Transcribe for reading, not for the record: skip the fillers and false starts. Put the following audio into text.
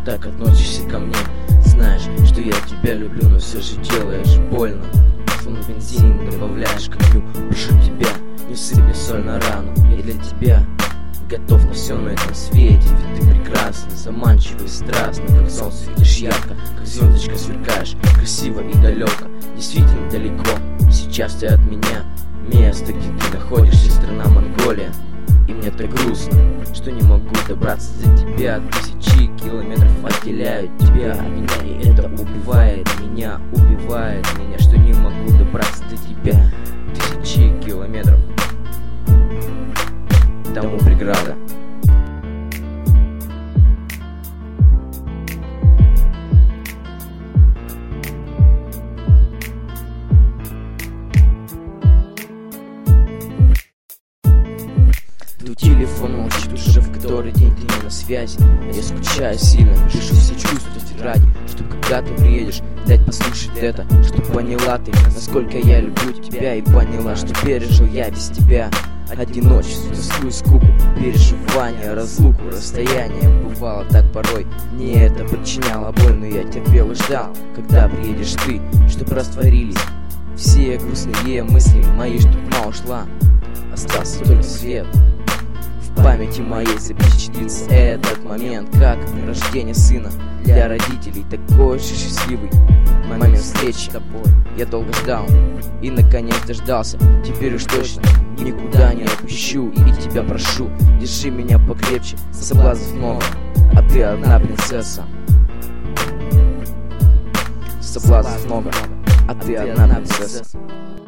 так относишься ко мне? Знаешь, что я тебя люблю, но все же делаешь больно. Словно бензин добавляешь к огню. Прошу тебя, не сыпь соль на рану. Я для тебя готов на все на этом свете. Ведь ты прекрасна, заманчива и страстна. Как солнце светишь ярко, как звездочка сверкаешь. Красиво и далеко, действительно далеко. Сейчас ты от меня, место, где ты находишься, страна Монголия. И мне так грустно, что не могу добраться до тебя. Тысячи километров отделяют тебя от меня. И это убивает меня, что не могу добраться до тебя. Тысячи километров, тому преграда. Твой телефон молчит уже в который день ты не на связи. Я скучаю сильно, пишу все чувства в тетради, чтоб когда ты приедешь, дать послушать это, чтоб поняла ты, насколько я люблю тебя. И поняла, что пережил я без тебя одиночество, тоску и скуку, переживания, разлуку, расстояние. Бывало так порой, мне это причиняло боль, но я терпел и ждал, когда приедешь ты, чтоб растворились все грустные мысли мои, чтоб тьма ушла, остался только свет. В памяти моей запечатлится этот момент, как рождение сына для родителей. Такой же счастливый момент встречи с тобой. Я долго ждал и наконец дождался. Теперь уж точно никуда не отпущу. И тебя прошу, держи меня покрепче. Соблазнов много, а ты одна принцесса. Соблазнов много, а ты одна принцесса.